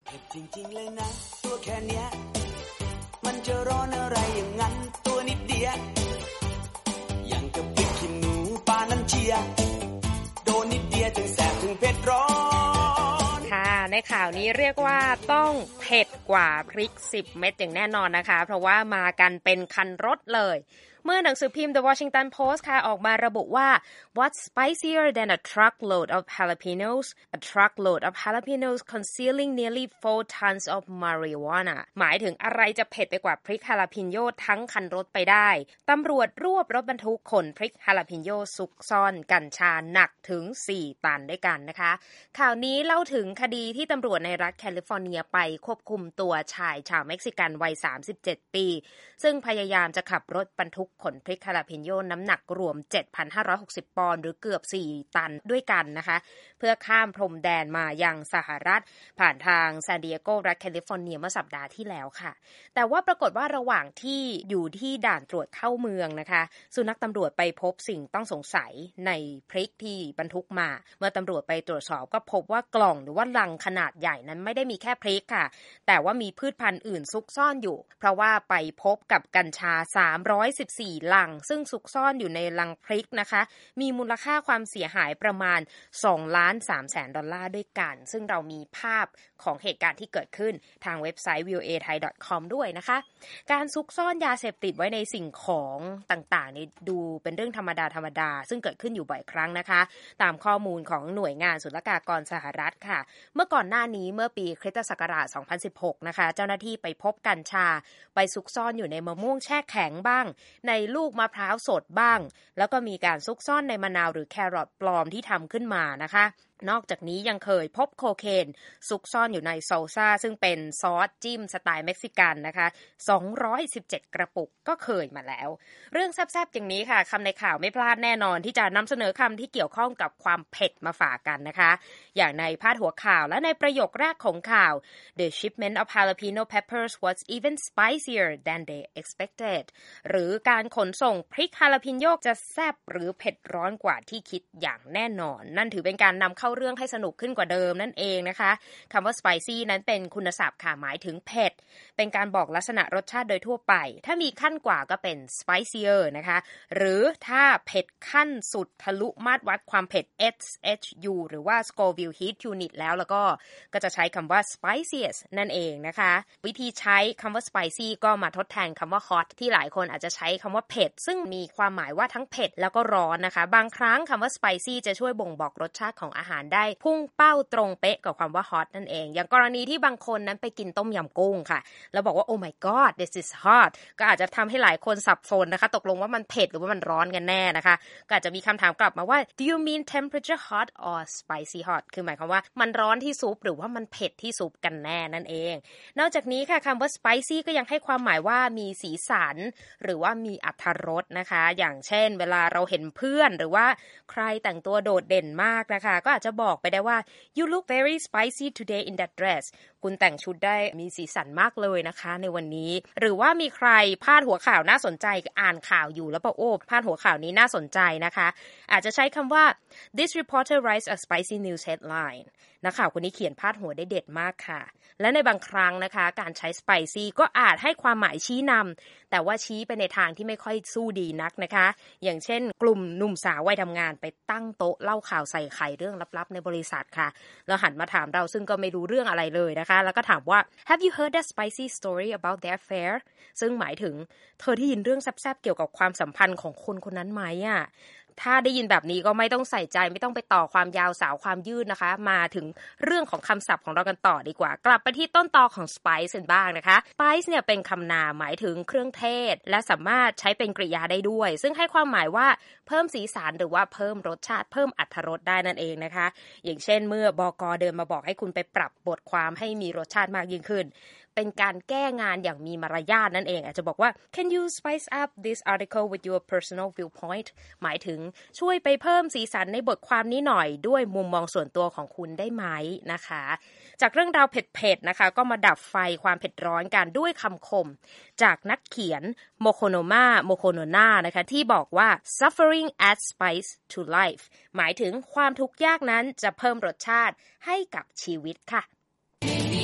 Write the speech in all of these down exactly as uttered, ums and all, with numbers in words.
เผ็ดจริงๆเลยนะตัวแค่เนี้ยมันจะร้อนอะไรอย่างนั้นตัวนิดเดียวอย่างกับพริกขี้หนูปลานั้นเชียโดนนิดเดียวจึงแสบถึงเผ็ดร้อนค่ะในข่าวนี้เรียกว่าต้องเผ็ดกว่าพริกสิบเม็ดอย่างแน่นอนนะคะเพราะว่ามากันเป็นคันรถเลยเมื่อหนังสือพิมพ์ The Washington Post ค่ะออกมาระบุว่า What's spicier than a truckload of jalapenos? A truckload of jalapenos concealing nearly four tons of marijuana หมายถึงอะไรจะเผ็ดไปกว่าพริกฮาลาพิโยทั้งคันรถไปได้ตำรวจรวบรถบรรทุกขนพริกฮาลาพิโยซุกซ่อนกัญชาหนักถึงสี่ตันด้วยกันนะคะข่าวนี้เล่าถึงคดีที่ตำรวจในรัฐแคลิฟอร์เนียไปควบคุมตัวชายชาวเม็กซิกันวัยสามสิบเจ็ดปีซึ่งพยายามจะขับรถบรรทุกขนพริกฮาลาพิโยน้ำหนักรวม เจ็ดพันห้าร้อยหกสิบ ปอนด์หรือเกือบสี่ตันด้วยกันนะคะเพื่อข้ามพรมแดนมายังสหรัฐผ่านทางซานดิเอโกรัฐแคลิฟอร์เนียเมื่อสัปดาห์ที่แล้วค่ะแต่ว่าปรากฏว่าระหว่างที่อยู่ที่ด่านตรวจเข้าเมืองนะคะสุนัขตำรวจไปพบสิ่งต้องสงสัยในพริกที่บรรทุกมาเมื่อตำรวจไปตรวจสอบก็พบว่ากล่องหรือว่าลังขนาดใหญ่นั้นไม่ได้มีแค่พริกค่ะแต่ว่ามีพืชพันธุ์อื่นซุกซ่อนอยู่เพราะว่าไปพบกับกัญชาสามร้อยสิบสี่ลังซึ่งซุกซ่อนอยู่ในลังพริกนะคะมีมูลค่าความเสียหายประมาณสองล้านสามแสนดอลลาร์ด้วยกันซึ่งเรามีภาพของเหตุการณ์ที่เกิดขึ้นทางเว็บไซต์ วี โอ เอ ไทย ดอท คอม ด้วยนะคะการซุกซ่อนยาเสพติดไว้ในสิ่งของต่างๆนี่ดูเป็นเรื่องธรรมดาธรรมดาซึ่งเกิดขึ้นอยู่บ่อยครั้งนะคะตามข้อมูลของหน่วยงานศุลกากรสหรัฐค่ะเมื่อก่อนหน้านี้เมื่อปีคริสตศักราชสองพันสิบหกนะคะเจ้าหน้าที่ไปพบกัญชาไปซุกซ่อนอยู่ในมะม่วงแช่แข็งบ้างในลูกมะพร้าวสดบ้างแล้วก็มีการซุกซ่อนในมะนาวหรือแครอทปลอมที่ทำขึ้นมานะคะนอกจากนี้ยังเคยพบโคเคนซุกซ่อนอยู่ในซอลซ่าซึ่งเป็นซอสจิ้มสไตล์เม็กซิกันนะคะสองร้อยสิบเจ็ดกระปุกก็เคยมาแล้วเรื่องแซ่บๆอย่างนี้ค่ะคำในข่าวไม่พลาดแน่นอนที่จะนำเสนอคำที่เกี่ยวข้องกับความเผ็ดมาฝากกันนะคะอย่างในพาดหัวข่าวและในประโยคแรกของข่าว The shipment of jalapeno peppers was even spicier than they expected หรือการขนส่งพริกฮาลาพิโยจะแซ่บหรือเผ็ดร้อนกว่าที่คิดอย่างแน่นอนนั่นถือเป็นการนำเข้าเรื่องให้สนุกขึ้นกว่าเดิมนั่นเองนะคะคำว่า spicy นั้นเป็นคุณศัพท์ค่ะหมายถึงเผ็ดเป็นการบอกลักษณะรสชาติโดยทั่วไปถ้ามีขั้นกว่าก็เป็น spicier นะคะหรือถ้าเผ็ดขั้นสุดทะลุมาตรวัดความเผ็ด เอส เอช ยู หรือว่า Scoville Heat Unit แล้วแล้วก็ก็จะใช้คำว่า spiciest นั่นเองนะคะวิธีใช้คำว่า spicy ก็มาทดแทนคำว่า hot ที่หลายคนอาจจะใช้คำว่าเผ็ดซึ่งมีความหมายว่าทั้งเผ็ดแล้วก็ร้อนนะคะบางครั้งคำว่า spicy จะช่วยบ่งบอกรสชาติของอาหารได้พุ่งเป้าตรงเป๊ะกับความว่า hot นั่นเองอย่างกรณีที่บางคนนั้นไปกินต้มยำกุ้งค่ะแล้วบอกว่า oh my god this is hot ก็อาจจะทำให้หลายคนสับสนนะคะตกลงว่ามันเผ็ดหรือว่ามันร้อนกันแน่นะคะก็อาจจะมีคำถามกลับมาว่า do you mean temperature hot or spicy hot คือหมายความว่ามันร้อนที่ซุปหรือว่ามันเผ็ดที่ซุปกันแน่นั่นเองนอกจากนี้ค่ะคำว่า spicy ก็ยังให้ความหมายว่ามีสีสันหรือว่ามีอรรถรสนะคะอย่างเช่นเวลาเราเห็นเพื่อนหรือว่าใครแต่งตัวโดดเด่นมากนะคะก็อาจจะบอกไปได้ว่า you look very spicy today in that dress คุณแต่งชุดได้มีสีสันมากเลยนะคะในวันนี้หรือว่ามีใครพาดหัวข่าวน่าสนใจอ่านข่าวอยู่แล้วบอกโอ้พาดหัวข่าวนี้น่าสนใจนะคะอาจจะใช้คำว่า this reporter writes a spicy news headline นักข่าวคนนี้เขียนพาดหัวได้เด็ดมากค่ะและในบางครั้งนะคะการใช้ spicy ก็อาจให้ความหมายชี้นำแต่ว่าชี้ไปในทางที่ไม่ค่อยสู้ดีนักนะคะอย่างเช่นกลุ่มหนุ่มสาววัยทำงานไปตั้งโต๊ะเล่าข่าวใส่ไข่เรื่องลับๆในบริษัทค่ะแล้วหันมาถามเราซึ่งก็ไม่รู้เรื่องอะไรเลยนะคะแล้วก็ถามว่า Have you heard that spicy story about their affair ซึ่งหมายถึงเธอได้ยินเรื่องแซ่บๆเกี่ยวกับความสัมพันธ์ของคนคนนั้นไหมอ่ะถ้าได้ยินแบบนี้ก็ไม่ต้องใส่ใจไม่ต้องไปต่อความยาวสาวความยืดนะคะมาถึงเรื่องของคำศัพท์ของเรากันต่อดีกว่ากลับไปที่ต้นตอของ spice กันบ้างนะคะ spice เนี่ยเป็นคำนามหมายถึงเครื่องเทศและสามารถใช้เป็นกริยาได้ด้วยซึ่งให้ความหมายว่าเพิ่มสีสันหรือว่าเพิ่มรสชาติเพิ่มอรรถรสได้นั่นเองนะคะอย่างเช่นเมื่อบก.เดินมาบอกให้คุณไปปรับบทความให้มีรสชาติมากยิ่งขึ้นเป็นการแก้งานอย่างมีมารยาทนั่นเองอาจจะบอกว่า Can you spice up this article with your personal viewpoint หมายถึงช่วยไปเพิ่มสีสันในบทความนี้หน่อยด้วยมุมมองส่วนตัวของคุณได้ไหมนะคะจากเรื่องราวเผ็ดๆนะคะก็มาดับไฟความเผ็ดร้อนกันด้วยคำคมจากนักเขียนโมโคโนมาโมโคโนนานะคะที่บอกว่า suffering adds spice to life หมายถึงความทุกข์ยากนั้นจะเพิ่มรสชาติให้กับชีวิตค่ะ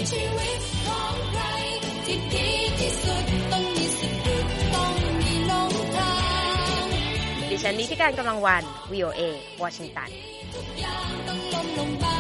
ชีวิตของใครที่ดีที่สุดต้องมีสติต้องมีหลงทางดิฉันนิติการกำลังวัน วี โอ เอ วอชิงตันทุกอย่างต้องล้มลงไป